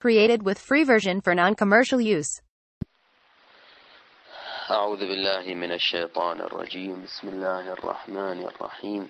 Created with free version for non-commercial use. أعوذ بالله من الشيطان الرجيم. بسم الله الرحمن الرحيم،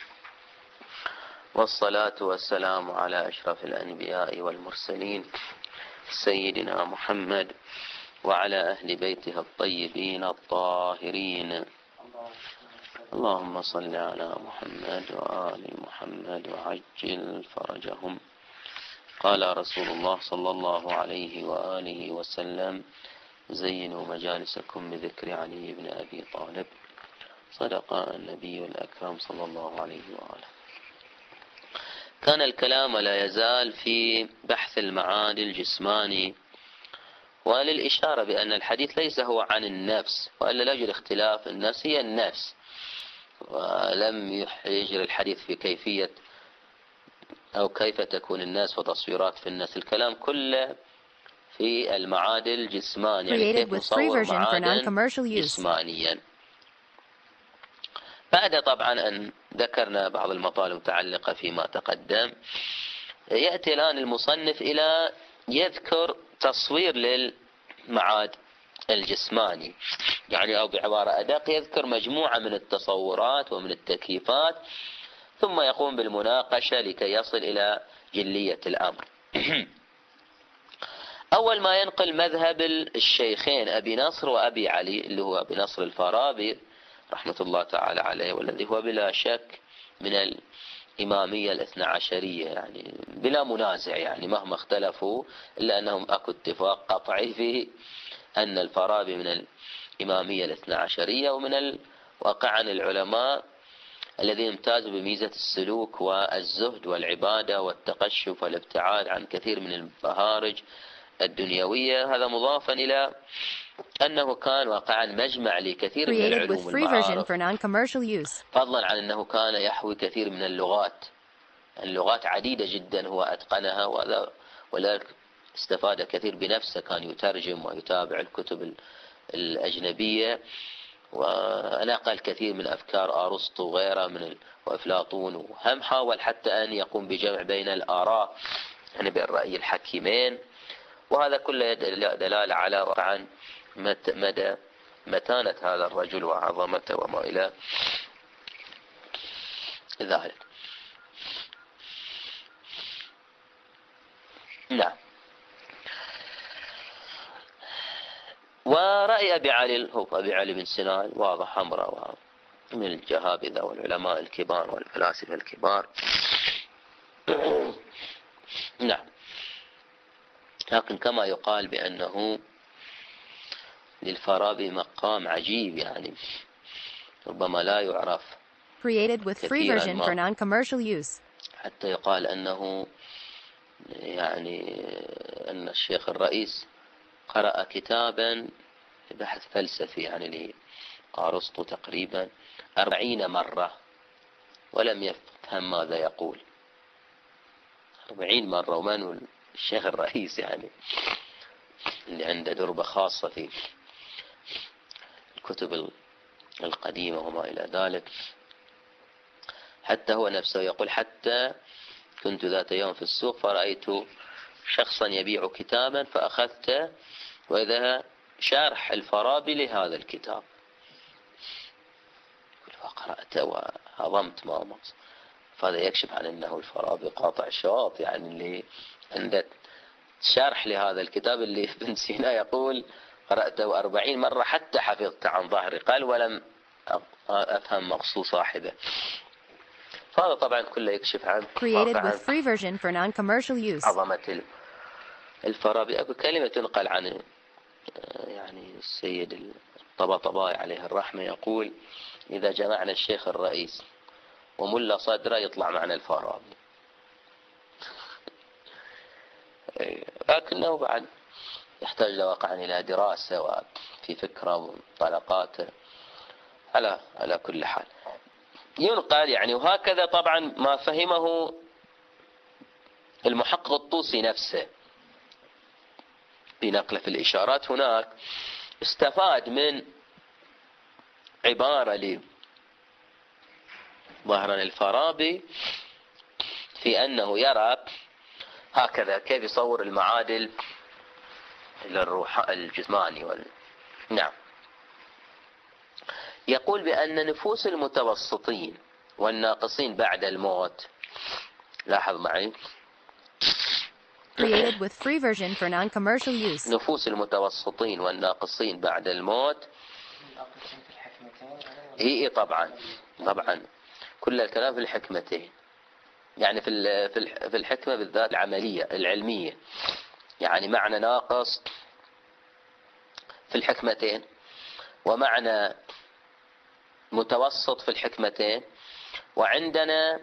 والصلاة والسلام على أشرف الأنبياء والمرسلين سيدنا محمد وعلى أهل بيته الطيبين الطاهرين. اللهم صل على محمد وآل محمد وعجل فرجهم. قال رسول الله صلى الله عليه وآله وسلم: زينوا مجالسكم بذكر علي بن أبي طالب. صدق النبي الأكرم صلى الله عليه وآله. كان الكلام لا يزال في بحث المعاني الجسماني، وللإشارة بأن الحديث ليس هو عن النفس، وإلا لا يوجد اختلاف. النفس هي النفس، ولم يجري الحديث في كيفية أو كيف تكون الناس وتصويرات في النفس. الكلام كله في المعادن الجسمان، يعني كيف نصور معادن جسمانيا. بعد طبعا أن ذكرنا بعض المطالب المتعلقة فيما تقدم، يأتي الآن المصنف إلى يذكر تصوير للمعاد الجسماني، يعني أو بعبارة أدق يذكر مجموعة من التصورات ومن التكييفات، ثم يقوم بالمناقشة لكي يصل إلى جلية الأمر. أول ما ينقل مذهب الشيخين أبي نصر وأبي علي، اللي هو أبي نصر الفارابي رحمة الله تعالى عليه، والذي هو بلا شك من الإمامية الاثنى عشرية، يعني بلا منازع، يعني مهما اختلفوا إلا أنهم أكو اتفاق قطعي في أن الفارابي من الإمامية الاثنى عشرية، ومن واقعا العلماء الذين امتازوا بميزة السلوك والزهد والعبادة والتقشف والابتعاد عن كثير من المهارج الدنيوية. هذا مضافا إلى أنه كان واقعا مجمع لكثير من العلوم والمعارف، فضلا عن أنه كان يحوي كثير من اللغات عديدة جدا هو أتقنها، ولذلك استفاد كثير بنفسه، كان يترجم ويتابع الكتب الأجنبية، ونقل كثير من أفكار أرسطو وغيره وأفلاطون، وهم حاول حتى أن يقوم بجمع بين الآراء، يعني بين رأي الحكيمين. وهذا كله دلالة على طبعا مدى متانة هذا الرجل وعظمته وما إلى ذلك. نعم. ورأي أبي علي هو أبي علي بن سنان واضح أمره، من الجهابذة والعلماء الكبار والفلاسفة الكبار. نعم. لكن كما يقال بأنه للفارابي مقام عجيب، يعني ربما لا يعرف كثيرا ما، حتى يقال أنه يعني أن الشيخ الرئيس قرأ كتابا بحث فلسفي يعني لأرسطو تقريبا 40 مرة ولم يفهم ماذا يقول. 40 مرة، ومن الشيخ الرئيس يعني اللي عنده دربة خاصة في الكتب القديمة وما إلى ذلك. حتى هو نفسه يقول: حتى كنت ذات يوم في السوق فرأيت شخصا يبيع كتابا فأخذته، وإذا شرح الفارابي لهذا الكتاب، فقرأته وهضمت ما مصر. فهذا يكشف عن أنه الفارابي قاطع شواط، يعني اللي عنده شرح لهذا الكتاب اللي ابن سينا يقول: قرأته 40 مرة حتى حفظت عن ظهر قلب ولم أفهم مقصود صاحبه. فهذا طبعا كله يكشف عن عظمة الفارابي. أكو كلمة تنقل عن يعني السيد الطباطبائي عليه الرحمة، يقول: إذا جمعنا الشيخ الرئيس وملا صدره يطلع معنا الفارابي. لكنه بعد يحتاج واقعا إلى دراسة وفي فكرة ومنطلقات. على كل حال ينقل يعني، وهكذا طبعا ما فهمه المحقق الطوسي نفسه بنقله في الإشارات. هناك استفاد من عبارة لي ظهرا الفارابي في أنه يرى هكذا كيف يصور المعادل للروح الجسماني نعم. يقول بأن نفوس المتوسطين والناقصين بعد الموت، لاحظ معي، Created with free version for non-commercial use. نفوس المتوسطين والناقصين بعد الموت هي طبعا كل الكلام في الحكمتين، يعني في الحكمة بالذات العملية العلمية، يعني معنى ناقص في الحكمتين ومعنى متوسط في الحكمتين، وعندنا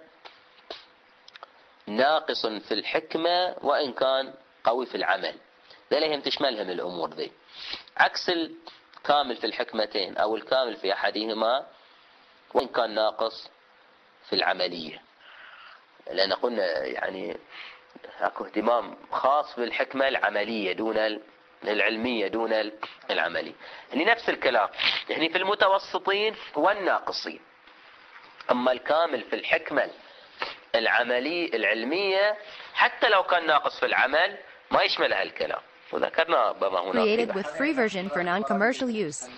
ناقص في الحكمة وإن كان قوي في العمل. ذلهم تشملهم الأمور ذي، عكس الكامل في الحكمتين أو الكامل في أحدهما وإن كان ناقص في العملية، لأن قلنا يعني اكو اهتمام خاص بالحكمة العملية دون العلمية دون العملية. يعني نفس الكلام يعني في المتوسطين والناقصين، أما الكامل في الحكمة العلمية حتى لو كان ناقص في العمل ما يشمل هالكلام، وذكرنا بما هناك. Created with free version for non-commercial use.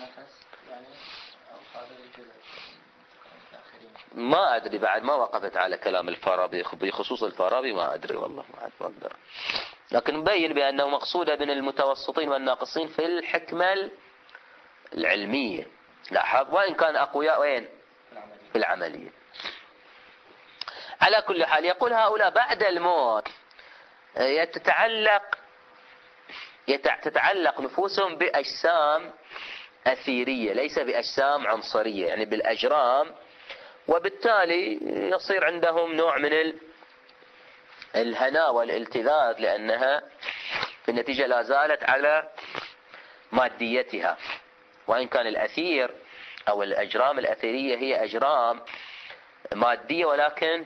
ما أدري بعد ما وقفت على كلام الفارابي بخصوص الفارابي، ما أدري والله ما أقدر، لكن مبين بأنه مقصودة بين المتوسطين والناقصين في الحكمة العلمية، لاحظ، وإن كان أقوياء وين في العملية. على كل حال يقول هؤلاء بعد الموت تتعلق نفوسهم بأجسام أثيرية ليس بأجسام عنصرية، يعني بالأجرام، وبالتالي يصير عندهم نوع من الهناء والالتذاذ، لأنها في النتيجة لا زالت على ماديتها، وإن كان الأثير أو الأجرام الأثيرية هي أجرام مادية ولكن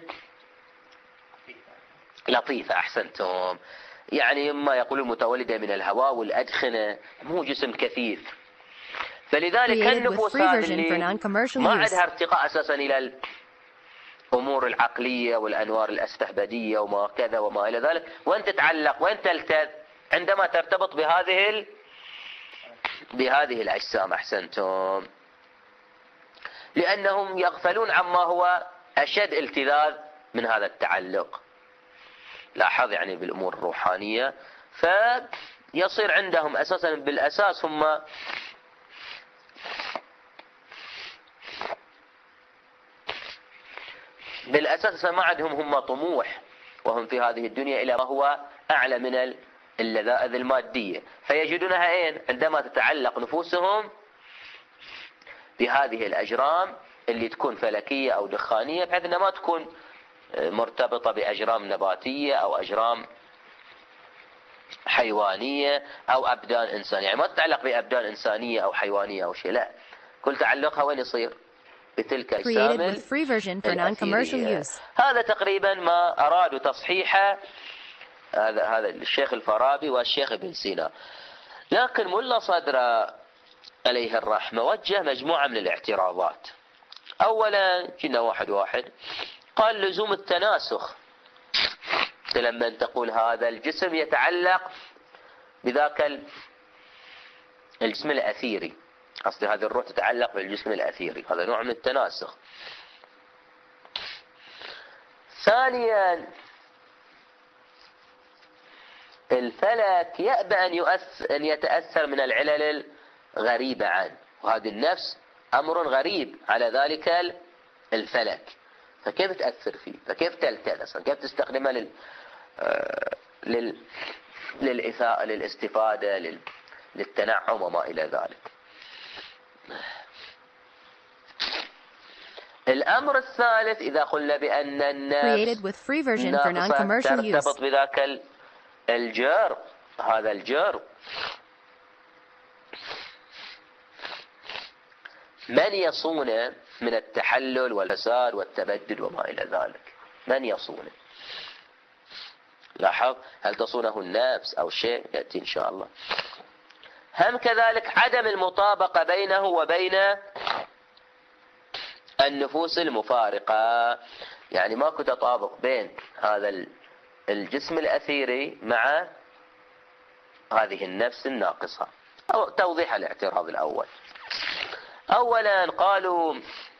لطيفة. أحسنتم، يعني ما يقولون متولدة من الهواء والأدخنة، مو جسم كثيف. فلذلك النفوس هذه ما عندها ارتقاء أساسا إلى الأمور العقلية والأنوار الأستهبدية وما كذا وما إلى ذلك، وأن تتعلق وأن تلتذ عندما ترتبط بهذه الأجسام. أحسنتم، لأنهم يغفلون عما هو أشد التذاذ من هذا التعلق، لاحظ، يعني بالأمور الروحانية. فيصير عندهم أساسا بالأساس هم ما عندهم هم طموح وهم في هذه الدنيا إلى ما هو أعلى من اللذائذ المادية، فيجدونها أين؟ عندما تتعلق نفوسهم بهذه الأجرام اللي تكون فلكية أو دخانية، بحيث أنها ما تكون مرتبطة بأجرام نباتية أو أجرام حيوانية أو أبدان إنسانية، يعني ما تتعلق بأبدان إنسانية أو حيوانية أو شيء، لا، كل تعلقها وين يصير؟ بتلك الأجسام. هذا تقريبا ما أرادوا تصحيحه هذا الشيخ الفارابي والشيخ ابن سينا. لكن ملا صدر عليه الرحمة وجه مجموعة من الاعتراضات. أولا جينا واحد قال لزوم التناسخ، لما تقول هذا الجسم يتعلق بذاك الجسم الأثيري، قصدي هذه الروح تتعلق بالجسم الأثيري، هذا نوع من التناسخ. ثانيا الفلك يأبى أن يتأثر من العلل الغريبة عنه، وهذه النفس أمر غريب على ذلك الفلك، فكيف تأثر فيه؟ فكيف تلتذ؟ كيف تستخدمها للإثاءة، للاستفادة، للتنعم وما إلى ذلك. الأمر الثالث إذا قلنا بأن النفس ترتبط بذاك الجرم، هذا الجرم من يصونه من التحلل والفساد والتبدد وما إلى ذلك؟ من يصونه؟ لاحظ، هل تصونه النفس أو شيء يأتي إن شاء الله. هم كذلك عدم المطابقة بينه وبين النفوس المفارقة، يعني ماكو تطابق بين هذا الجسم الأثيري مع هذه النفس الناقصة. أو توضيح الاعتراض الأول. أولا قالوا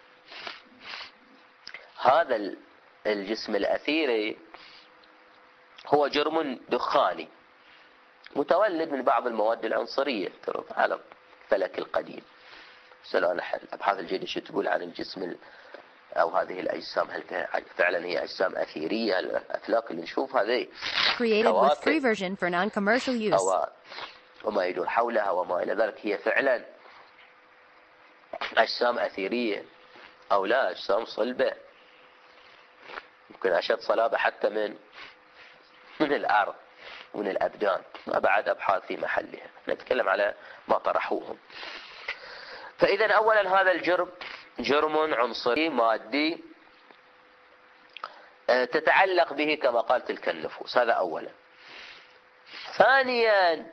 هذا الجسم الأثيري هو جرم دخاني متولد من بعض المواد العنصرية على الفلك القديم. سألوا الأبحاث الجديدة شو تقول عن الجسم أو هذه الأجسام، هل فعلا هي أجسام أثيرية؟ الأفلاك اللي نشوفها ذي Created with free version for non-commercial use. أو وما يدور حولها وما إلى ذلك، هي فعلا أجسام أثيرية أو لا أجسام صلبة، يمكن أشد صلابة حتى من الأرض ومن الأبدان. بعد أبحاث في محلها، نتكلم على ما طرحوهم. فإذا أولا هذا الجرم جرم عنصري مادي تتعلق به كما قال تلك النفوس، هذا أولا. ثانيا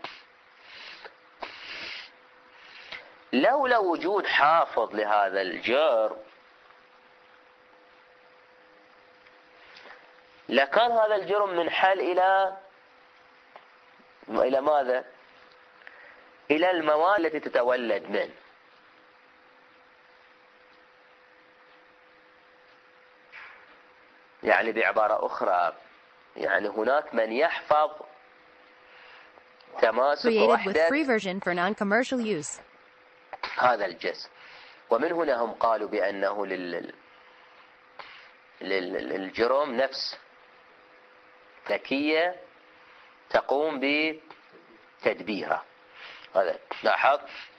لولا وجود حافظ لهذا الجرم لكان هذا الجرم منحل إلى ماذا؟ إلى المواد التي تتولد منه. يعني بعبارة أخرى، يعني هناك من يحفظ تماسك وحدة هذا الجسم. ومن هنا هم قالوا بأنه للجرم نفس ذكية تقوم بتدبيره. هذا لاحظ.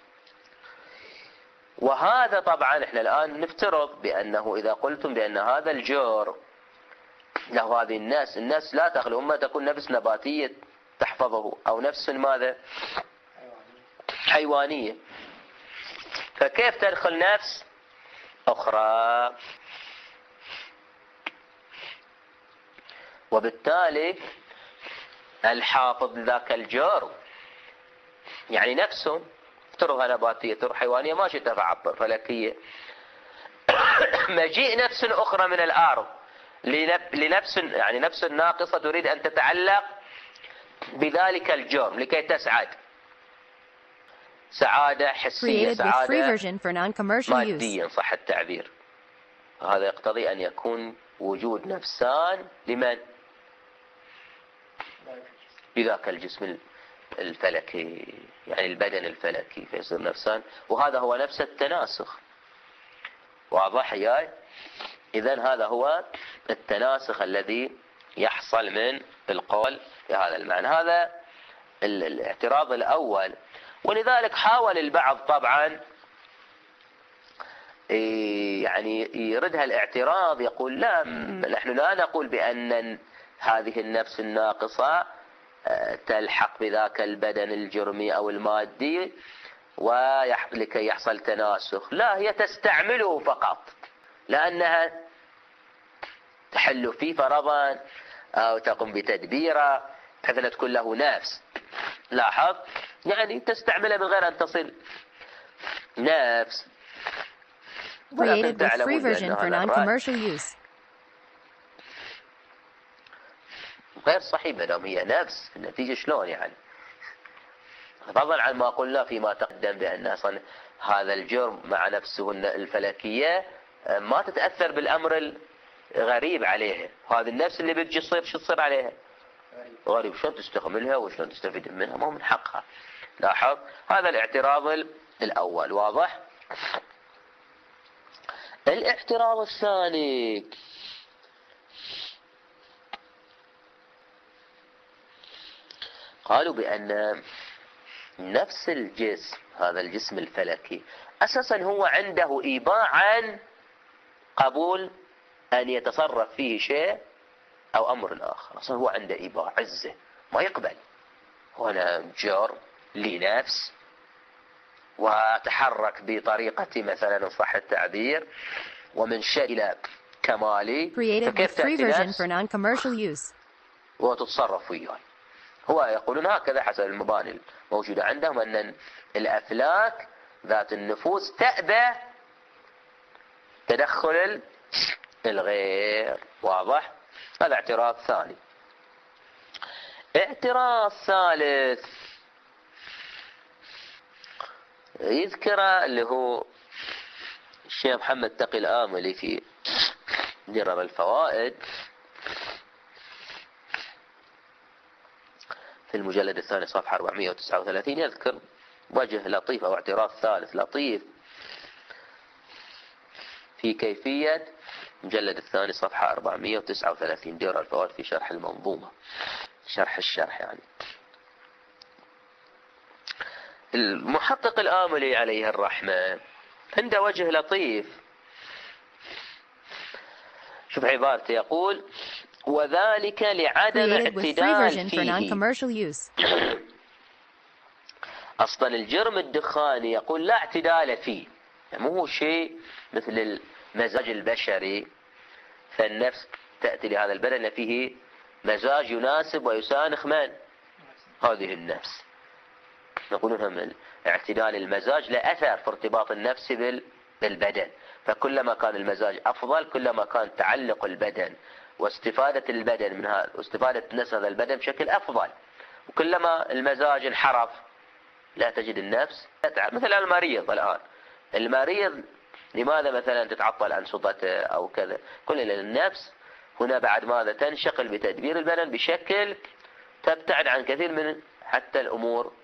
وهذا طبعا احنا الآن نفترض بأنه إذا قلتم بأن هذا الجرم له هذه الناس لا تخلو، إما تكون نفس نباتية تحفظه أو نفس ماذا؟ حيوانية. فكيف تدخل نفس أخرى؟ وبالتالي الحافظ ذاك الجرم يعني نفسه ترها نباتية ترها حيوانية ماشي تتعبر فلكية، مجيء نفس أخرى من الأرض لنفس يعني نفس ناقصة تريد أن تتعلق بذلك الجرم لكي تسعد سعادة حسية، سعادة مادية صح التعبير. هذا يقتضي أن يكون وجود نفسان لمن؟ بذاك الجسم الفلكي، يعني البدن الفلكي، فيصير نفسان. وهذا هو نفس التناسخ. واضح ياي؟ إذن هذا هو التناسخ الذي يحصل من القول بهذا المعنى. هذا الاعتراض الأول. ولذلك حاول البعض طبعا يعني يردها الاعتراض، يقول لا، نحن لا نقول بأن هذه النفس الناقصة تلحق بذاك البدن الجرمي أو المادي ولكي يحصل تناسخ، لا، هي تستعمله فقط لأنها تحل فيه فرضا أو تقوم بتدبيره بحيث أن تكون له نفس. لاحظ، يعني تستعمله من غير أن تصل نفس. Created with free version for non-commercial use. غير صحيح ما دام هي نفس، النتيجة شلون يعني؟ فضلا عن ما قلنا فيما تقدم بأن أصلا هذا الجرم مع نفسه الفلكية ما تتأثر بالأمر الغريب عليها. هذه النفس اللي بتجي تصير شو تصير عليها؟ غريب. شلون تستعملها وشلون تستفيد منها؟ ما هو من حقها. لاحظ، هذا الاعتراض الأول. واضح؟ الاعتراض الثاني قالوا بأن نفس الجسم، هذا الجسم الفلكي، أساسا هو عنده إيباع عن قبول أن يتصرف فيه شيء أو أمر آخر. أصلا هو عنده إيباع، عزة، ما يقبل. هنا جرم لنفس وتحرك بطريقة مثلا صح التعبير ومن شيء إلى كمالي، فكيف تأتي نفس وتتصرف وياه؟ هو يقولون هكذا حسب المباني الموجودة عندهم، أن الأفلاك ذات النفوس تأبى تدخل الغير. واضح؟ هذا اعتراض ثاني. اعتراض ثالث يذكره اللي هو الشيخ محمد تقي الآملي في درر الفوائد في المجلد الثاني صفحة 439، يذكر وجه لطيف أو اعتراض ثالث لطيف في كيفية المجلد الثاني صفحة 439 درر الفوائد في شرح المنظومة، شرح الشرح يعني. المحقق الآملي عليه الرحمة عنده وجه لطيف، شوف عبارته، يقول: وذلك لعدم اعتدال فيه. أصلا الجرم الدخاني يقول لا اعتدال فيه، يعني مو شيء مثل المزاج البشري، فالنفس تأتي لهذا البدن فيه مزاج يناسب ويسانخ من هذه النفس. نقول لهم اعتدال المزاج لا أثر في ارتباط النفس بالبدن، فكلما كان المزاج أفضل كلما كان تعلق البدن واستفادة البدن من هذا واستفادة نفس هذا البدن بشكل أفضل، وكلما المزاج انحرف لا تجد النفس تتعب. مثل المريض الآن، المريض لماذا مثلا تتعطل أنشطته أو كذا؟ كل النفس هنا بعد ماذا تنشغل بتدبير البدن بشكل تبتعد عن كثير من حتى الأمور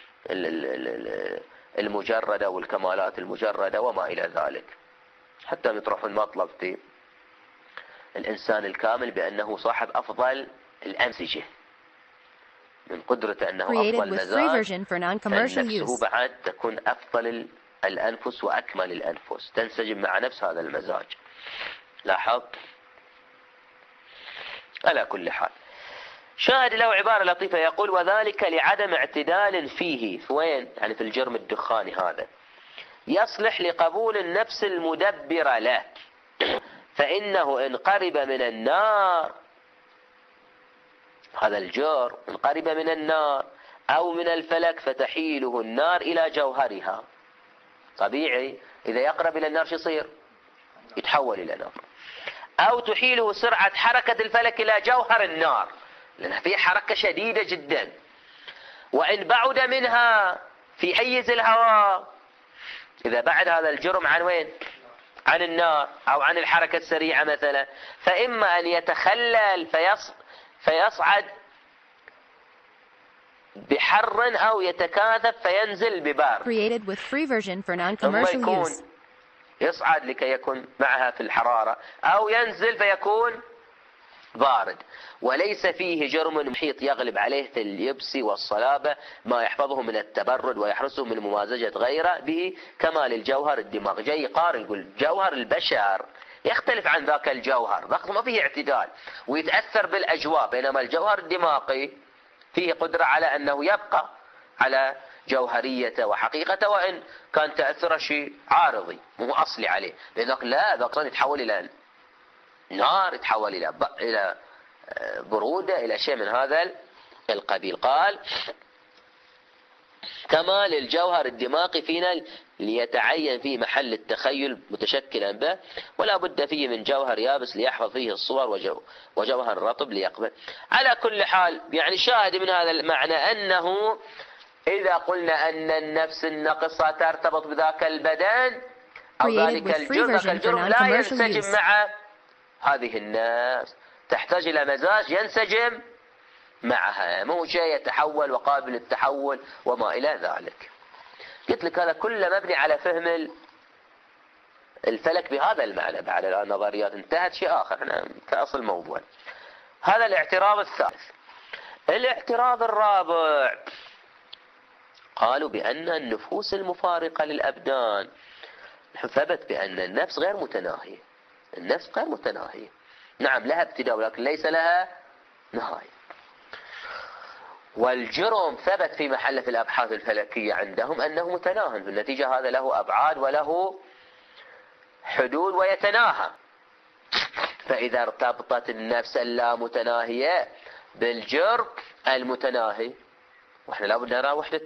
المجردة والكمالات المجردة وما إلى ذلك، حتى نطرح المطلب في الإنسان الكامل بأنه صاحب أفضل الأنسجة، من قدرته أنه أفضل مزاج، فنفسه بعد تكون أفضل الأنفس وأكمل الأنفس، تنسجم مع نفس هذا المزاج. لاحظ؟ على كل حال شاهد له عبارة لطيفة، يقول: وذلك لعدم اعتدال فيه. في وين؟ يعني في الجرم الدخاني هذا، يصلح لقبول النفس المدبرة له، فإنه إن قرب من النار، هذا الجرم إن قرب من النار أو من الفلك فتحيله النار إلى جوهرها. طبيعي إذا يقرب إلى النار شو يصير؟ يتحول إلى نار. أو تحيله سرعة حركة الفلك إلى جوهر النار، لأنها فيها حركة شديدة جدا. وإن بعد منها في حيز الهواء، إذا بعد هذا الجرم عن وين؟ عن النار أو عن الحركة السريعة مثلا، فإما أن يتخلل فيصعد بحر أو يتكاثف فينزل ببارد. ثم يكون يصعد لكي يكون معها في الحرارة، أو ينزل فيكون بارد. وليس فيه جرم محيط يغلب عليه في اليبس والصلابة ما يحفظه من التبرد ويحرسه من ممازجة غيره به كمال الجوهر الدماغ. جاي قارئ يقول جوهر البشر يختلف عن ذاك الجوهر، ذاك ما فيه اعتدال ويتأثر بالأجواء، بينما الجوهر الدماغي فيه قدرة على أنه يبقى على جوهريته وحقيقته، وإن كان تأثره شيء عارضي مو أصلي عليه. لذلك لا، ذاك يتحول إلى نار، يتحول إلى برودة، إلى شيء من هذا القبيل. قال: كمال الجوهر الدماغي فينا ليتعين فيه محل التخيل متشكلا به، ولا بد فيه من جوهر يابس ليحفظ فيه الصور وجوهر رطب ليقبل. على كل حال يعني شاهد من هذا المعنى أنه إذا قلنا أن النفس الناقصة ترتبط بذاك البدن أو ذلك الجرم لا ينسجم مع هذه النفس، تحتاج إلى مزاج ينسجم معها، مو شيء يتحول وقابل للتحول وما إلى ذلك. قلت لك هذا كله مبني على فهم الفلك بهذا المعنى. بعد النظريات انتهت شيء آخر، احنا كأصل الموضوع. هذا الاعتراض الثالث. الاعتراض الرابع، قالوا بأن النفوس المفارقة للأبدان ثبت بأن النفس غير متناهية. النفس غير متناهية، نعم لها ابتداء ولكن ليس لها نهاية. والجرم ثبت في محل في الأبحاث الفلكية عندهم أنه متناهي، في النتيجة هذا له أبعاد وله حدود ويتناهى. فإذا ارتبطت النفس اللامتناهية بالجرم المتناهي، وإحنا لابد نرى وحدة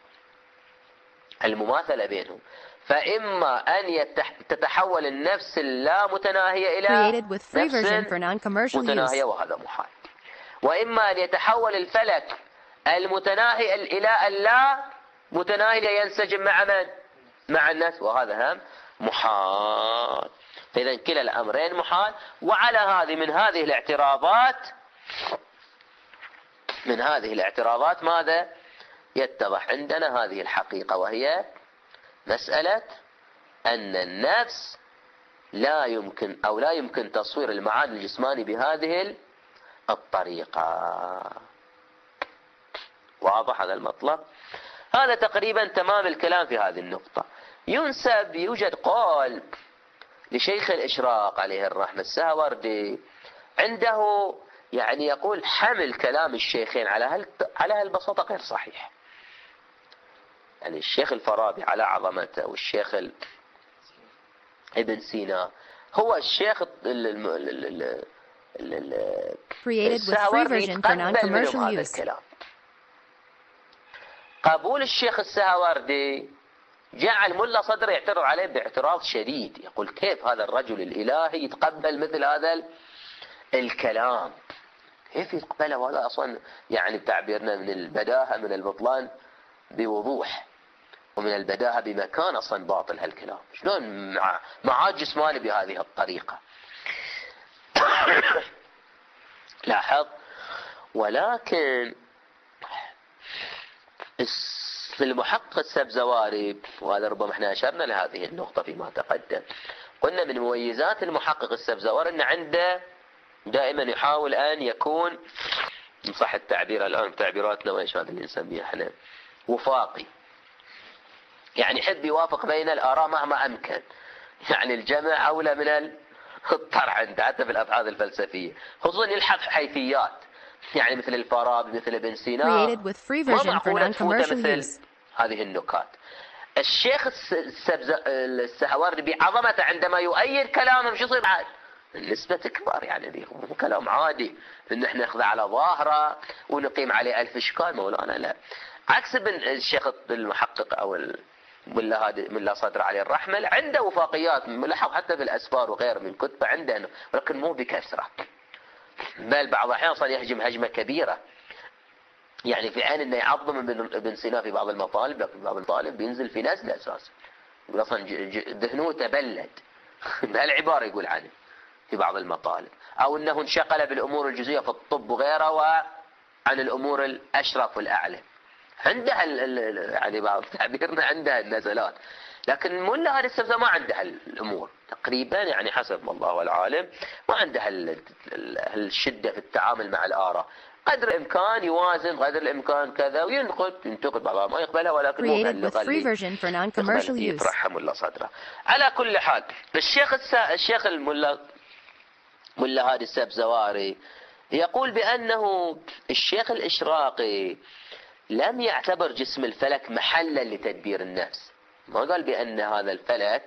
المماثلة بينهم، فإما أن تتحول النفس اللامتناهية إلى نفس متناهية، وهذا محال. وإما أن يتحول الفلك المتناهي إلى اللا متناهي لينسجم مع من؟ مع الناس، وهذا هم محال. فإذا كلا الأمرين محال. وعلى هذه من هذه الاعتراضات ماذا يتضح عندنا؟ هذه الحقيقة، وهي مسألة أن النفس لا يمكن تصوير المعادن الجسماني بهذه الطريقة. واضح هذا المطلب؟ هذا تقريبا تمام الكلام في هذه النقطة. يوجد قول لشيخ الإشراق عليه الرحمة السهروردي، عنده يعني يقول حمل كلام الشيخين على هالبساطة غير صحيح. يعني الشيخ الفارابي على عظمته، والشيخ ابن سينا، هو الشيخ السهروردي يتقبل منهم هذا الكلام. قبول الشيخ السهروردي جعل ملا صدر يعترض عليه باعتراض شديد، يقول كيف هذا الرجل الإلهي يتقبل مثل هذا الكلام؟ كيف يقبله؟ وهذا أصلا يعني بتعبيرنا من البداهة من البطلان بوضوح، ومن البداهة بمكان أصلا باطل هالكلام. شلون معاد جسماني بهذه الطريقة؟ لاحظ. ولكن المحقق السبزواري، وهذا ربما احنا أشرنا لهذه النقطة فيما تقدم، قلنا من مميزات المحقق السبزواري أن عنده دائما يحاول أن يكون، إن صح التعبير الآن تعبيراتنا وإيش هذا اللي نسميه احنا، وفاقي. يعني يحب يوافق بين الآراء مهما أمكن. يعني الجمع أولى من الطرح عنده، حتى في الأبحاث الفلسفية، خصوصا يلحق حيثيات. يعني مثل الفارابي، مثل ابن سينا، ما معقولة تفوت مثل هذه النكات. الشيخ السهروردي بعظمته عندما يؤيد كلامهم شو يصير بعد؟ النسبة تكبر. يعني مو كلام عادي ان احنا ناخذه على ظاهره ونقيم عليه 1000 اشكال. مولانا لا، عكس ابن الشيخ المحقق او ملا صدر عليه الرحمة، عنده وفاقيات ملحق حتى في الاسفار وغيره من كتبه عنده، ولكن مو بكثرة، بل بعض الأحيان صار يهجم هجمة كبيرة. يعني في عين انه يعظم ابن سينا في بعض المطالب، لكن بعض المطالب بينزل في نزله اساسا، يقول اصلا ذهنه تبلد بهالعبارة يقول عنه في بعض المطالب، او انه انشغل بالامور الجزئية في الطب وغيره وعن الامور الاشرف والاعلى. عندها يعني بعض تعبيرنا عندها النزلات، لكن ملا هذه السبزة ما عندها الامور تقريبا، يعني حسب الله العالم ما عندها الشدة في التعامل مع الآراء. قدر الامكان يوازن، قدر الامكان كذا، وينتقد بعضها ما يقبلها، ولكن مو بهاللغة اللي يطرحها ملا صدره. على كل حال الشيخ ملا هادي السبزواري يقول بأنه الشيخ الإشراقي لم يعتبر جسم الفلك محلا لتدبير النفس. ما قال بأن هذا الفلك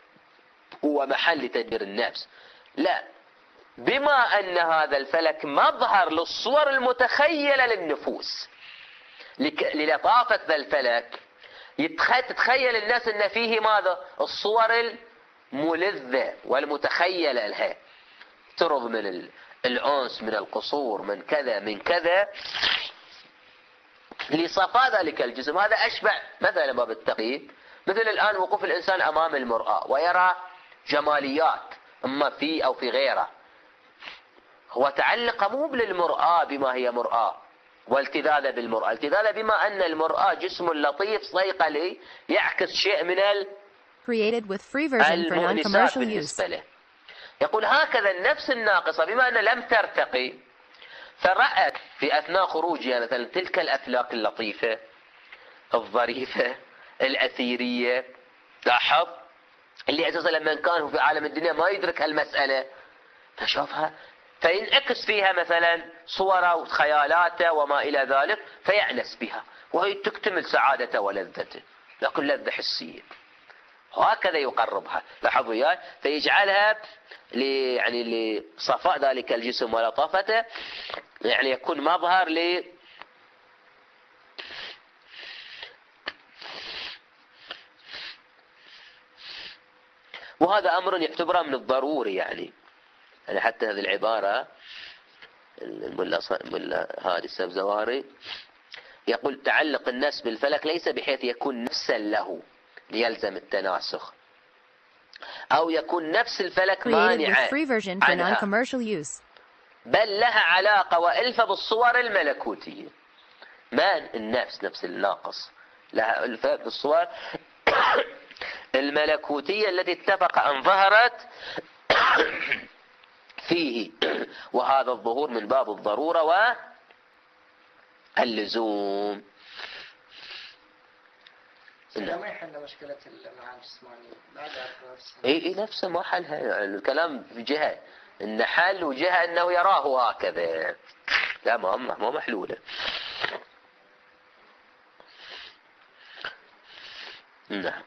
هو محل لتدبير النفس، لا، بما أن هذا الفلك مظهر للصور المتخيلة للنفوس، للطافة ذا الفلك تتخيل الناس أن فيه ماذا؟ الصور الملذة والمتخيلة لها، ترض من الأنس، من القصور، من كذا من كذا، لصفاء ذلك الجسم. هذا أشبه مثلا باب التقييد، مثل الآن وقوف الإنسان أمام المرآة ويرى جماليات إما فيه أو في غيره، هو تعلق مو بالمرآة بما هي مرآة، والتذاذ بالمرآة، التذاذ بما أن المرآة جسم لطيف صيقلي يعكس شيء من المؤنسات بالنسبة له. يقول هكذا النفس الناقصة بما أن لم ترتقي، فرأت في أثناء خروجها مثلا تلك الأفلاك اللطيفة الظريفة الأثيرية، لاحظ، اللي أساسا لما كانوا في عالم الدنيا ما يدرك هالمسألة، فشوفها فينعكس فيها مثلا صوره وخيالاته وما إلى ذلك، فيأنس بها، وهي تكتمل سعادته ولذته، لكن لذة حسية، وهكذا يقربها. لاحظوا وياي، فيجعلها يعني لصفاء ذلك الجسم ولطافته، يعني يكون مظهر وهذا أمر يعتبره من الضروري. يعني حتى هذه العبارة الملا هادي السبزواري يقول تعلق النفس بالفلك ليس بحيث يكون نفسا له ليلزم التناسخ، أو يكون نفس الفلك مانعا عنها، بل لها علاقة وألفة بالصور الملكوتية. من النفس، نفس الناقص، لها ألفة بالصور الملكوتية التي اتفق أن ظهرت فيه، وهذا الظهور من باب الضرورة واللزوم. ما يحل مشكلة المعاني الجسمانية بعد اي نفسه ما حلها، الكلام في جهة ان حل وجهة انه يراه هكذا، لا ما محلولة. نعم.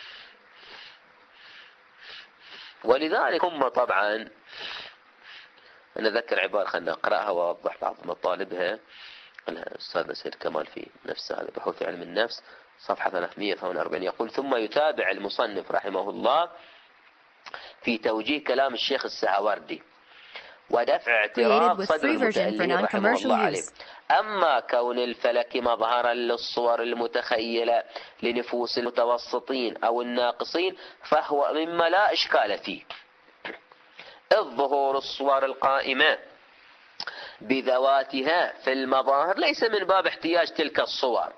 ولذلك هم طبعا، أنا أذكر عبارة خلنا أقرأها وأوضح بعض مطالبها. الأستاذ سيد كمال في نفس هذا بحوث في علم النفس صفحة 348 يقول: ثم يتابع المصنف رحمه الله في توجيه كلام الشيخ السهاوردي ودفع اعتراض صدر المتألهين رحمه الله عليه. أما كون الفلك مظهرا للصور المتخيلة لنفوس المتوسطين أو الناقصين فهو مما لا إشكال فيه، إذ ظهور الصور القائمة بذواتها في المظاهر ليس من باب احتياج تلك الصور.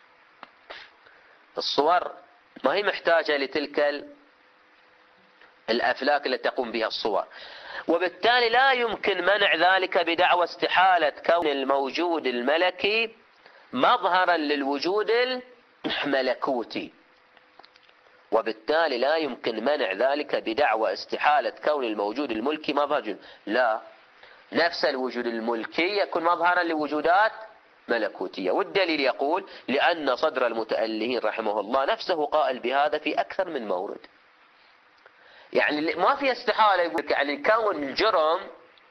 الصور ما هي محتاجة لتلك الأفلاك التي تقوم بها الصور، وبالتالي لا يمكن منع ذلك بدعوى استحالة كون الموجود الملكي مظهرا للوجود الملكوتي، وبالتالي لا يمكن منع ذلك بدعوى استحالة كون الموجود الملكي مظهر، لا، نفس الوجود الملكي يكون مظهرا لوجودات ملكوتية. والدليل يقول: لأن صدر المتألهين رحمه الله نفسه قائل بهذا في أكثر من مورد. يعني ما في استحالة يقول يعني كون الجرم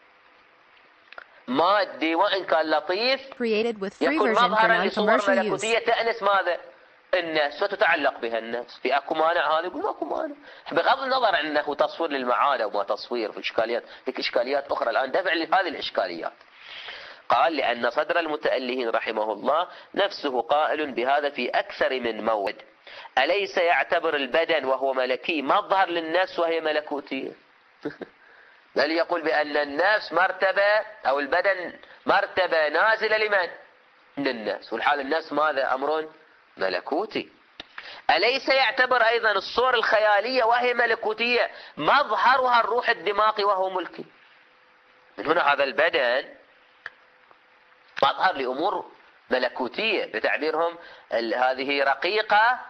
مادي وإن كان لطيف يكون مظهرا لصور ملكوتية تأنس ماذا؟ النفس وتتعلق بها النفس. في أكو مانع؟ هذا يقول ماكو مانع، بغض النظر عن أنه تصوير للمعاني وما تصوير في إشكاليات، في إشكاليات أخرى الآن دفع لهذه الإشكاليات. قال: لأن صدر المتألهين رحمه الله نفسه قائل بهذا في أكثر من مورد. أليس يعتبر البدن وهو ملكي مظهر للنفس وهي ملكوتية؟ بل يقول بأن النفس مرتبة أو البدن مرتبة نازلة لمن؟ للنفس، والحال النفس ماذا؟ أمر ملكوتي. أليس يعتبر أيضا الصور الخيالية وهي ملكوتية مظهرها الروح الدماغي وهو ملكي؟ من هنا هذا البدن مظهر لأمور ملكوتية بتعبيرهم، هذه رقيقة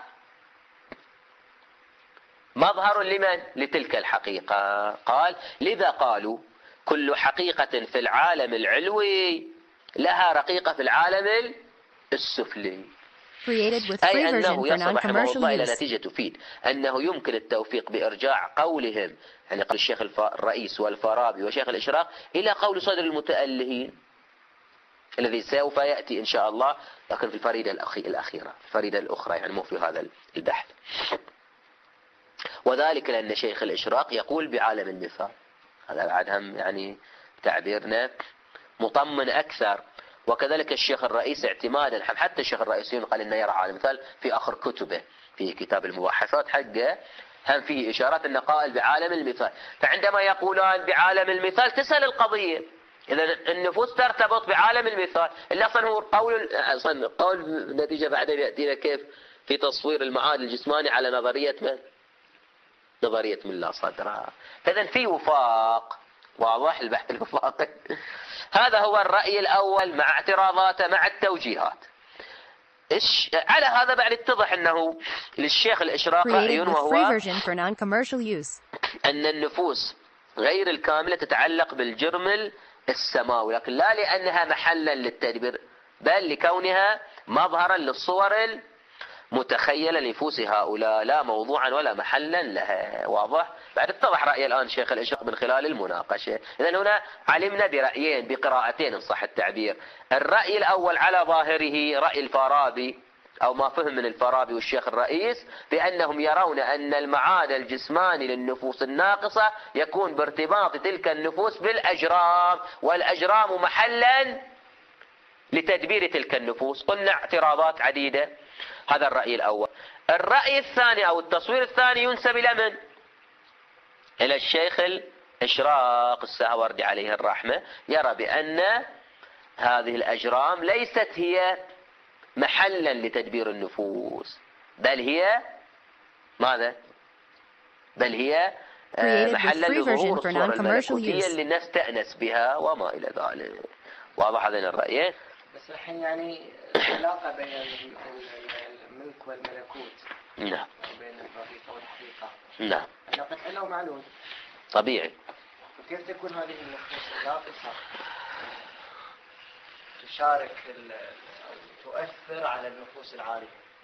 مظهر لمن؟ لتلك الحقيقة. قال: لذا قالوا كل حقيقة في العالم العلوي لها رقيقة في العالم السفلي. أي أنه يصل رحمه الله إلى نتيجة تفيد أنه يمكن التوفيق بإرجاع قولهم، يعني قال الشيخ الرئيس والفارابي وشيخ الإشراق، إلى قول صدر المتألهين الذي سوف يأتي إن شاء الله، لكن في الفريدة الأخيرة، الفريدة الأخرى، يعني مو في هذا البحث. وذلك لأن شيخ الإشراق يقول بعالم المثال. هذا بعد هم يعني تعبيرنا مطمن أكثر. وكذلك الشيخ الرئيس اعتمادا، حتى الشيخ الرئيس قال إنه يرى عالم المثال في آخر كتبه، في كتاب المباحثات حقه هم فيه إشارات أنه قائل بعالم المثال. فعندما يقولان بعالم المثال تسأل القضية، إذا النفوس ترتبط بعالم المثال اللي أصلا هو قول نتيجة بعدين يأتينا كيف في تصوير المعاد الجسماني على نظرية من؟ نظرية من لا صدرها. فإذا في وفاق واضح، البحث الوفاقي. هذا هو الرأي الأول مع اعتراضاته مع التوجيهات. على هذا بعد اتضح أنه للشيخ الإشراق رأي، وهو أن النفوس غير الكاملة تتعلق بالجرم السماوي، لكن لا لأنها محلا للتدبير، بل لكونها مظهرا للصور المتخيلة لنفوس هؤلاء، لا موضوعا ولا محلا لها. واضح؟ بعد اتضح رأي الآن شيخ الإشراق من خلال المناقشة. إذن هنا علمنا برأيين، بقراءتين إن صح التعبير. الرأي الأول على ظاهره رأي الفارابي أو ما فهم من الفارابي والشيخ الرئيس بأنهم يرون أن المعاد الجسماني للنفوس الناقصة يكون بارتباط تلك النفوس بالأجرام، والأجرام محلا لتدبير تلك النفوس. قلنا اعتراضات عديدة. هذا الرأي الأول. الرأي الثاني أو التصوير الثاني ينسب إلى من؟ إلى الشيخ الإشراق السهوردي عليه الرحمة، يرى بأن هذه الأجرام ليست هي محلا لتدبير النفوس، بل هي ماذا؟ بل هي محلا لظهور الصور الملكوتية اللي نستأنس بها وما إلى ذلك. واضح هذين الرأيين؟ بس الحين يعني العلاقة بين الملك والملكوت، نعم، بين الحقيقة والحقيقة، نعم، علاقة علة ومعلول طبيعي. وكيف تكون هذه النفوس الناقصة تشارك أو تؤثر على النفوس العالية؟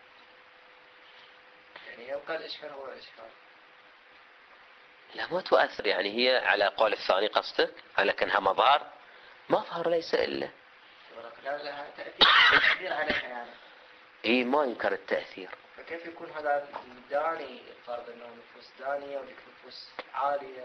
يعني يبقى الإشكال هو الإشكال. لا، ما تؤثر، يعني هي على قول الثاني قصدك على كأنها مظهر. مظهر ليس إلا لا لها تأثير عليها يعني. إيه، ما ينكر التأثير. فكيف يكون هذا الداني الفرض أنه نفوس دانية وديك نفوس عالية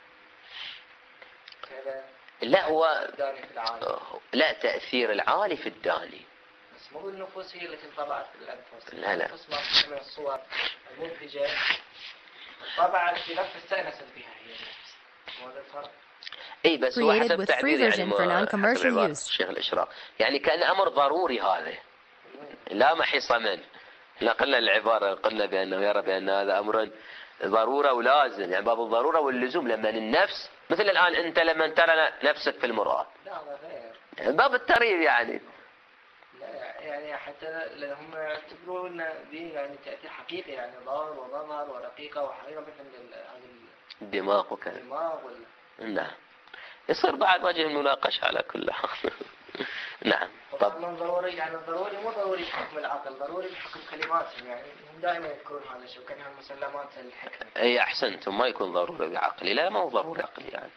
وكذا؟ لا، هو الداني في العالي. لا، تأثير العالي في الداني. بس مو النفوس هي التي انطبعت في الأنفس. لا، لا، النفوس ما فيها من الصور المبهجة طبعا في نفس استأنست بها هي نفس. مو هذا الفرق؟ اي، بس هو حسب تعبير يعني حسب الشيخ الإشراق، يعني كان أمر ضروري هذا، لا محيص منه. لا، قلنا العبارة، قلنا بأنه يرى بأن هذا أمر ضرورة ولازم، يعني باب الضرورة واللزوم. لما النفس مثل الآن أنت لما ترى نفسك في المرآة، لا هذا غير، يعني باب التريب يعني. لا يعني حتى هم يعتبرون به يعني تأثير حقيقي، يعني ضار وظهر ورقيقة وحقيقة مثل هذا الدماغ وكذا. الدماغ نعم، يصير بعد وجه المناقشة على كل حال. نعم. طبعا ضروري، يعني الضروري مو ضروري بحكم العقل، ضروري بحكم كلماتهم، يعني هم دائما يذكرون هذا الشيء وكانها مسلمات الحكمة. اي احسنتم، ما يكون ضروري بعقلي، لا ما هو ضروري عقلي يعني.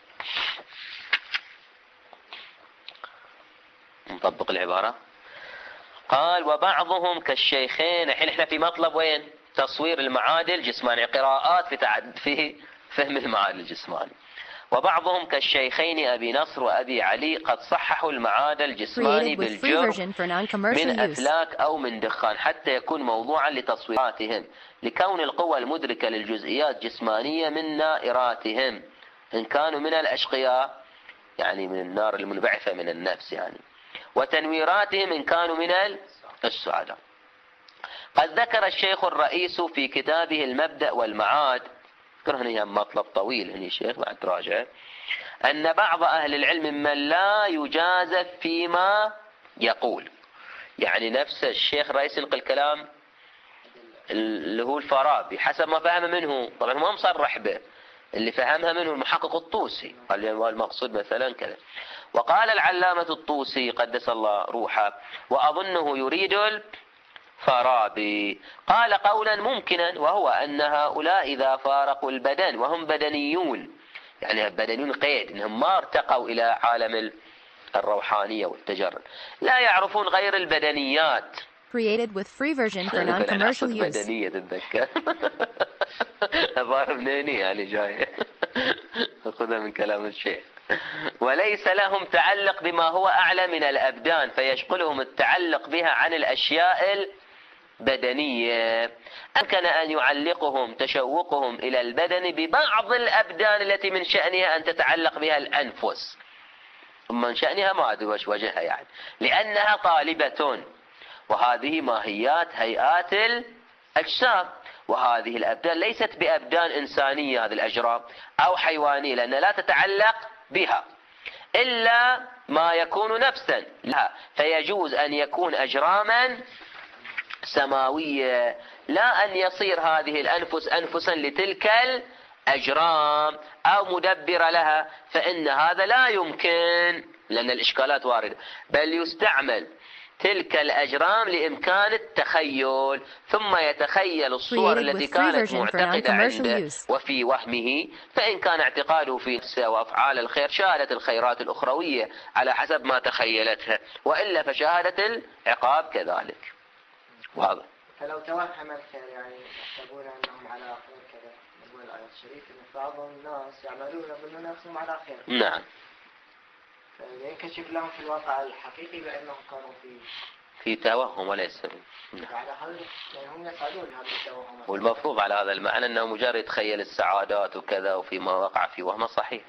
نطبق العبارة. قال وبعضهم كالشيخين. الحين احنا في مطلب وين؟ تصوير المعادل الجسماني، قراءات في فهم المعادل الجسماني. وبعضهم كالشيخين أبي نصر وأبي علي قد صححوا المعادل الجسماني بالجرم من أفلاك أو من دخان حتى يكون موضوعا لتصويراتهم، لكون القوى المدركة للجزئيات جسمانية من نائراتهم إن كانوا من الأشقياء، يعني من النار المنبعثة من النفس يعني، وتنويراتهم إن كانوا من السعداء. قد ذكر الشيخ الرئيس في كتابه المبدأ والمعاد، هنا مطلب طويل هنا شيخ بعد راجع، أن بعض أهل العلم ممن لا يجازف فيما يقول، يعني نفس الشيخ الرئيس ينقل كلام اللي هو الفارابي حسب ما فهم منه، طبعا ما مصرح به، اللي فهمها منه المحقق الطوسي قال المقصود مثلا كذا. وقال العلامة الطوسي قدس الله روحه وأظنه يريد الفارابي، قال قولا ممكنا، وهو أن هؤلاء إذا فارقوا البدن وهم بدنيون، يعني بدنيون قيد، إنهم ما ارتقوا إلى عالم الروحانية والتجرد، لا يعرفون غير البدنيات. Created with free version for non-commercial use. بدنية تتذكر. أظهر منيني يعني جاي أخذها من كلام الشيخ. وليس لهم تعلق بما هو أعلى من الأبدان فيشغلهم التعلق بها عن الأشياء البدنية. أمكن أن يعلقهم تشوقهم إلى البدن ببعض الأبدان التي من شأنها أن تتعلق بها الأنفس، من شأنها ما أدري وش وجهها يعني، لأنها طالبة، وهذه ماهيات هيئات الأجسام، وهذه الأبدان ليست بأبدان إنسانية هذه الأجرام أو حيوانية، لأنها لا تتعلق بها إلا ما يكون نفسا لها، فيجوز أن يكون أجراما سماوية، لا أن يصير هذه الأنفس أنفسا لتلك الأجرام أو مدبر لها، فإن هذا لا يمكن لأن الإشكالات واردة، بل يستعمل تلك الأجرام لإمكان التخيل، ثم يتخيل الصور التي كانت معتقدة عنده وفي وهمه، فإن كان اعتقاده في نفسه وأفعال الخير شاهدت الخيرات على حسب ما تخيلتها، وإلا فشاهدت العقاب كذلك. واضح. فلو توهم الخير يعني يحسبون أنهم على خير كذا، نقول الآية الشريفة أن بعض الناس يعملون يظنون أنهم على خير. نعم. فينكشف لهم في الواقع الحقيقي بأنهم كانوا في توهم وليس. على هذا يعني هم يسعدون هذا التوهم. والمفروض على هذا المعنى أنه مجرد يتخيل السعادات وكذا وفيما وقع في وهم صحيح.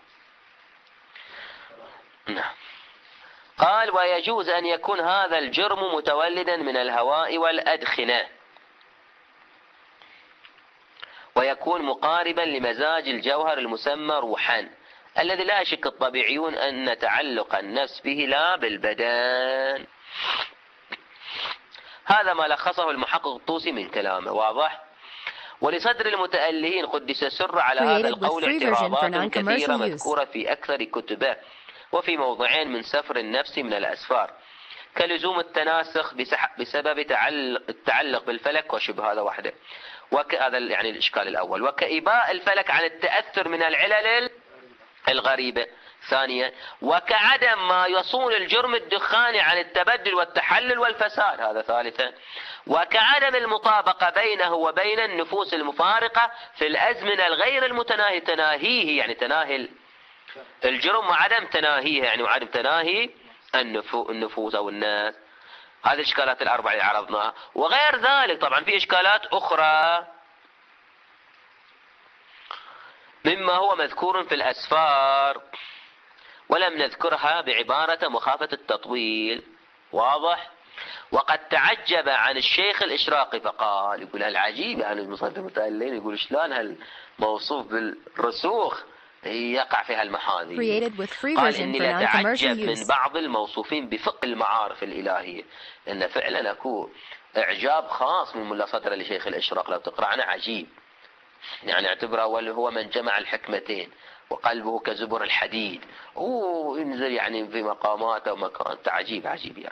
نعم. قال ويجوز أن يكون هذا الجرم متولدا من الهواء والأدخنة، ويكون مقاربا لمزاج الجوهر المسمى روحا الذي لا يشك الطبيعيون أن تعلق النفس به لا بالبدن. هذا ما لخصه المحقق الطوسي من كلامه. واضح. ولصدر المتألهين قدس السر على هذا القول اعتراضات كثيرة مذكورة في أكثر كتبه وفي موضعين من سفر النفس من الأسفار، كلزوم التناسخ بسبب التعلق بالفلك وشبه هذا وحده، وهذا يعني الإشكال الأول، وكإباء الفلك عن التأثر من العلل الغريبة ثانيا، وكعدم ما يصون الجرم الدخاني عن التبدل والتحلل والفساد هذا ثالثا، وكعدم المطابقة بينه وبين النفوس المفارقة في الأزمنة الغير المتناهي تناهيه، يعني تناهي الجرم وعدم تناهيه يعني وعدم تناهي النفوس أو الناس. هذه الإشكالات الأربعة اللي عرضناها، وغير ذلك طبعا في إشكالات أخرى مما هو مذكور في الأسفار ولم نذكرها بعبارة مخافة التطويل. واضح. وقد تعجب عن الشيخ الإشراقي فقال، يقول العجيب يعني المصنف المتألين يقول شلون هالموصوف بالرسوخ يقع في هالمحاذير. قال إني لأتعجب من بعض الموصوفين بفقه المعارف الإلهية، لأن فعلا أكو إعجاب خاص من ملا صدر لشيخ الإشراق، لو تقرأ عنه عجيب، يعني اعتبره هو من جمع الحكمتين وقلبه كزبر الحديد، وينزل يعني في مقاماته ومكان عجيب يعني.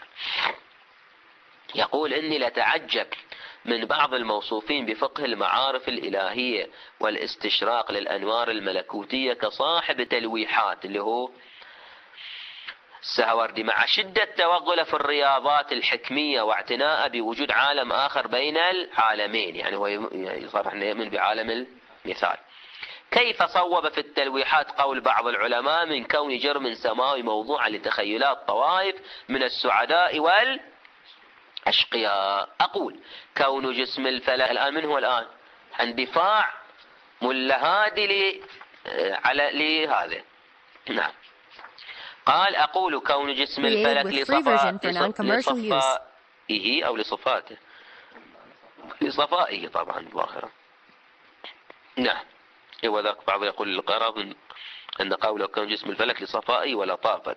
يقول إني لتعجب من بعض الموصوفين بفقه المعارف الإلهية والاستشراق للأنوار الملكوتية كصاحب تلويحات اللي هو السهوردي، مع شدة توغله في الرياضات الحكمية واعتناء بوجود عالم آخر بين العالمين، يعني هو يصرح أنه يؤمن بعالم المثال. كيف صوب في التلويحات قول بعض العلماء من كون جرم سماوي موضوعا لتخيلات طوائف من السعداء والأشقياء. أقول كون جسم الفلك الآن من هو الآن اندفاع ملهادي لهذا. نعم. قال أقول كون جسم الفلك لصفائه أو لصفاته، لصفائه طبعا ظاهرة. نعم. وذاك بعض يقول الغرض أن قوله كون جسم الفلك لصفائه ولطافة.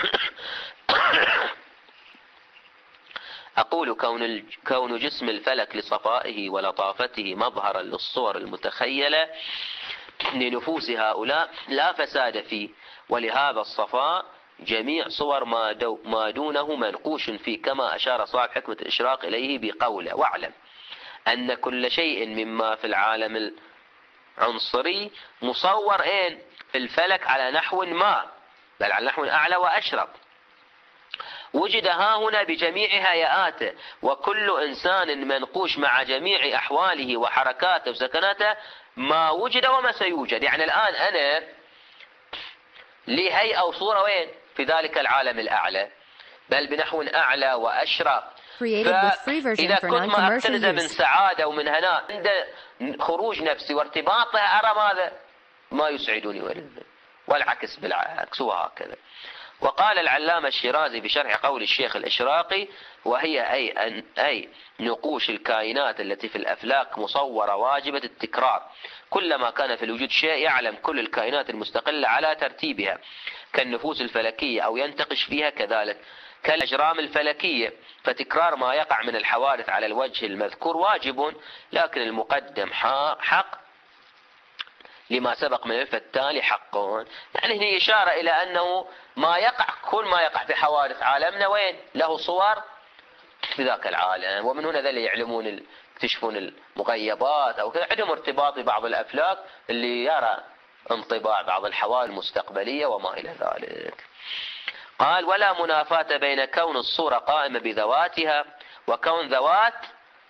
أقول كون جسم الفلك لصفائه ولطافته مظهرا للصور المتخيلة لنفوس هؤلاء لا فساد فيه، ولهذا الصفاء جميع صور ما دونه منقوش فيه، كما أشار صاحب حكمة الإشراق إليه بقوله واعلم أن كل شيء مما في العالم العنصري مصور في الفلك على نحو ما، بل على نحو أعلى وأشرف، وجد ها هنا بجميع هيئاته، وكل إنسان منقوش مع جميع أحواله وحركاته وسكناته ما وجد وما سيوجد. يعني الآن أنا لي هيئة وصورة وين في ذلك العالم الأعلى، بل بنحو أعلى وأشرف. فإذا كنت ما أقتنز من سعادة ومن هناء عند خروج نفسي وارتباطها أرى ماذا ما يسعدني والعكس بالعكس وهكذا. وقال العلامة الشيرازي بشرح قول الشيخ الإشراقي وهي أي نقوش الكائنات التي في الأفلاك مصورة واجبة التكرار، كلما كان في الوجود شيء يعلم كل الكائنات المستقلة على ترتيبها كالنفوس الفلكية أو ينتقش فيها كذلك كالأجرام الفلكية، فتكرار ما يقع من الحوادث على الوجه المذكور واجب، لكن المقدم حق لما سبق من التالي حق. يعني هنا إشارة إلى أنه ما يقع كل ما يقع في حوادث عالمنا وين له صور في ذاك العالم، ومن هنا ذا اللي يعلمون يكتشفون المغيبات أو كذا عندهم ارتباط ببعض الأفلاك اللي يرى انطباع بعض الحوادث المستقبلية وما إلى ذلك. قال ولا منافاة بين كون الصورة قائمة بذواتها وكون ذوات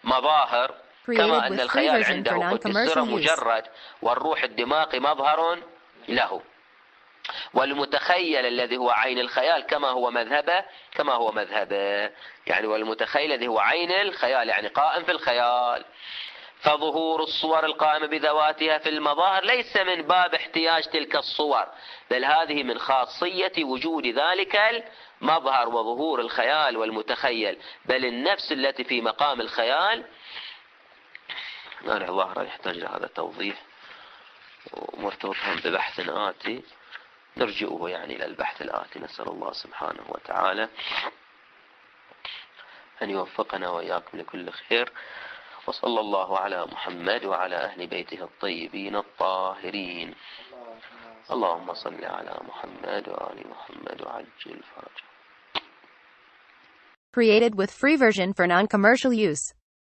مظاهر، كما Created أن with free الخيال version for عنده قد يصير non-commercial use. مجرد، والروح الدماغ مظهر له. والمتخيل الذي هو عين الخيال كما هو مذهبه، يعني والمتخيل الذي هو عين الخيال يعني قائم في الخيال. فظهور الصور القائمة بذواتها في المظاهر ليس من باب احتياج تلك الصور، بل هذه من خاصية وجود ذلك المظهر وظهور الخيال والمتخيل، بل النفس التي في مقام الخيال. أنا ظاهرة يحتاج لهذا التوضيح ومرتبط ببحث آتي، نرجئه يعني إلى البحث الآتي. نسأل الله سبحانه وتعالى أن يوفقنا وإياكم لكل خير، وصلى الله على محمد وعلى أهل بيته الطيبين الطاهرين. اللهم صل على محمد وآل محمد وعجل فرجه. Created with free version for non-commercial use.